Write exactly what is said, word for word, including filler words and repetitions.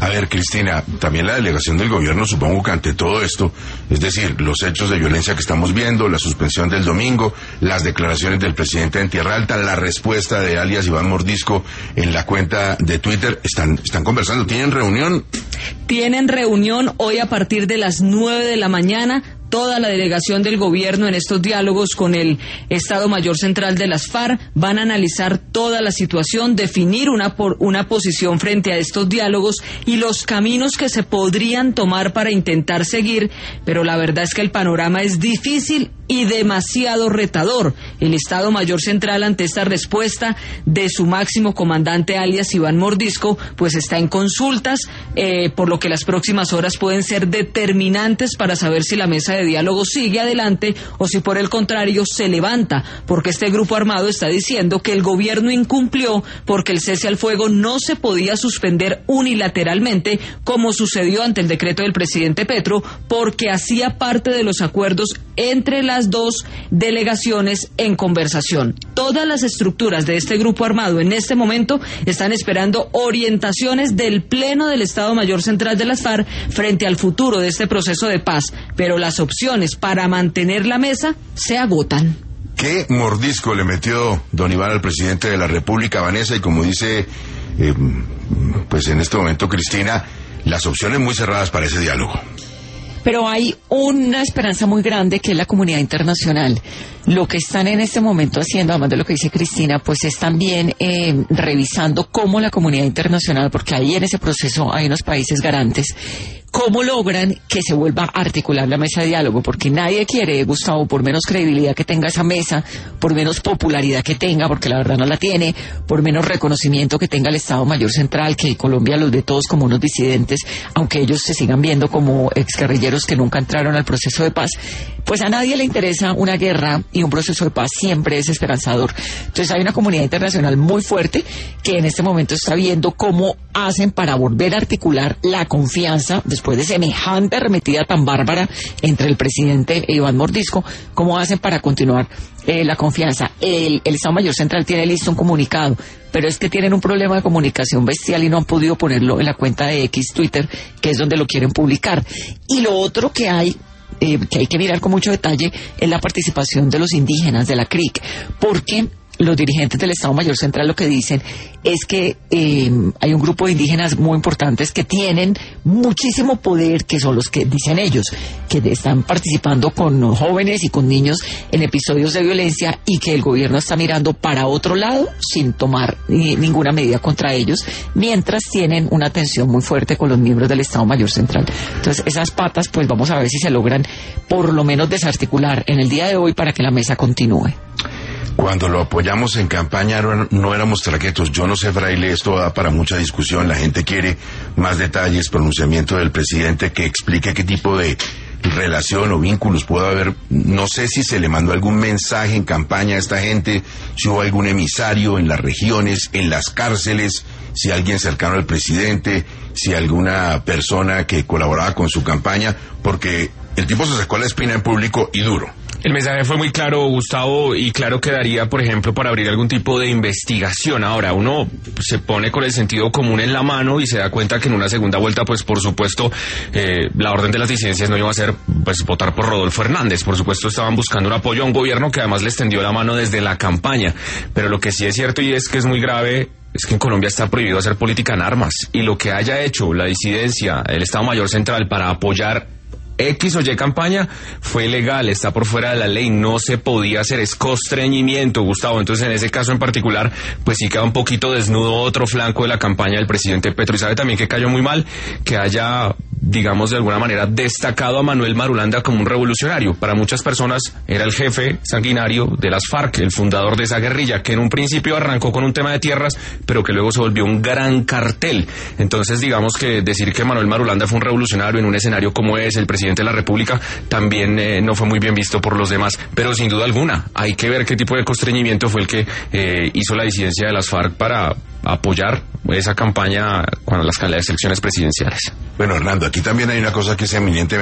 A ver, Cristina, también la delegación del gobierno, supongo que ante todo esto, es decir, los hechos de violencia que estamos viendo, la suspensión del domingo, las declaraciones del presidente en Tierra Alta, la respuesta de alias Iván Mordisco en la cuenta de Twitter, están, están conversando, ¿tienen reunión? Tienen reunión hoy a partir de las nueve de la mañana. Toda la delegación del gobierno en estos diálogos con el Estado Mayor Central de las FARC van a analizar toda la situación, definir una, por, una posición frente a estos diálogos y los caminos que se podrían tomar para intentar seguir, pero la verdad es que el panorama es difícil y demasiado retador. El Estado Mayor Central, ante esta respuesta de su máximo comandante alias Iván Mordisco, pues está en consultas, eh, por lo que las próximas horas pueden ser determinantes para saber si la mesa de diálogo sigue adelante o si por el contrario se levanta, porque este grupo armado está diciendo que el gobierno incumplió porque el cese al fuego no se podía suspender unilateralmente como sucedió ante el decreto del presidente Petro, porque hacía parte de los acuerdos entre las dos delegaciones en conversación. Todas las estructuras de este grupo armado en este momento están esperando orientaciones del Pleno del Estado Mayor Central de las FARC frente al futuro de este proceso de paz, pero las opciones para mantener la mesa se agotan. ¿Qué mordisco le metió don Iván al presidente de la República, Vanessa? Y como dice, eh, pues en este momento Cristina, las opciones muy cerradas para ese diálogo. Pero hay una esperanza muy grande que es la comunidad internacional. Lo que están en este momento haciendo, además de lo que dice Cristina, pues es también eh, revisando cómo la comunidad internacional, porque ahí en ese proceso hay unos países garantes, cómo logran que se vuelva a articular la mesa de diálogo, porque nadie quiere, Gustavo, por menos credibilidad que tenga esa mesa, por menos popularidad que tenga, porque la verdad no la tiene, por menos reconocimiento que tenga el Estado Mayor Central, que Colombia los ve todos como unos disidentes, aunque ellos se sigan viendo como exguerrilleros que nunca entraron al proceso de paz, pues a nadie le interesa una guerra y un proceso de paz siempre es esperanzador. Entonces hay una comunidad internacional muy fuerte que en este momento está viendo cómo hacen para volver a articular la confianza después de semejante arremetida tan bárbara entre el presidente e Iván Mordisco, cómo hacen para continuar eh, la confianza. El, el Estado Mayor Central tiene listo un comunicado, pero es que tienen un problema de comunicación bestial y no han podido ponerlo en la cuenta de X Twitter, que es donde lo quieren publicar. Y lo otro que hay Eh, que hay que mirar con mucho detalle es la participación de los indígenas de la C R I C, porque los dirigentes del Estado Mayor Central lo que dicen es que eh, hay un grupo de indígenas muy importantes que tienen muchísimo poder, que son los que dicen ellos, que están participando con jóvenes y con niños en episodios de violencia y que el gobierno está mirando para otro lado sin tomar eh, ninguna medida contra ellos, mientras tienen una tensión muy fuerte con los miembros del Estado Mayor Central. Entonces esas patas pues vamos a ver si se logran por lo menos desarticular en el día de hoy para que la mesa continúe. Cuando lo apoyamos en campaña no, no éramos traquetos. Yo no sé, Fraile, esto da para mucha discusión. La gente quiere más detalles, pronunciamiento del presidente que explique qué tipo de relación o vínculos puede haber. No sé si se le mandó algún mensaje en campaña a esta gente, si hubo algún emisario en las regiones, en las cárceles, si alguien cercano al presidente, si alguna persona que colaboraba con su campaña, porque el tipo se sacó la espina en público y duro. El mensaje fue muy claro, Gustavo, y claro quedaría, por ejemplo, para abrir algún tipo de investigación. Ahora, uno se pone con el sentido común en la mano y se da cuenta que en una segunda vuelta, pues por supuesto, eh, la orden de las disidencias no iba a ser pues votar por Rodolfo Hernández. Por supuesto, estaban buscando un apoyo a un gobierno que además les tendió la mano desde la campaña. Pero lo que sí es cierto y es que es muy grave es que en Colombia está prohibido hacer política en armas. Y lo que haya hecho la disidencia, el Estado Mayor Central, para apoyar X o Y campaña fue ilegal, está por fuera de la ley, no se podía hacer, es constreñimiento, Gustavo. Entonces en ese caso en particular pues sí queda un poquito desnudo otro flanco de la campaña del presidente Petro. Y sabe también que cayó muy mal que haya, digamos de alguna manera, destacado a Manuel Marulanda como un revolucionario. Para muchas personas era el jefe sanguinario de las FARC, el fundador de esa guerrilla, que en un principio arrancó con un tema de tierras, pero que luego se volvió un gran cartel. Entonces digamos que decir que Manuel Marulanda fue un revolucionario en un escenario como es el presidente de la República también eh, no fue muy bien visto por los demás, pero sin duda alguna hay que ver qué tipo de constreñimiento fue el que eh, hizo la disidencia de las FARC para apoyar esa campaña cuando las, las elecciones presidenciales. Bueno, Hernando, aquí también hay una cosa que es eminentemente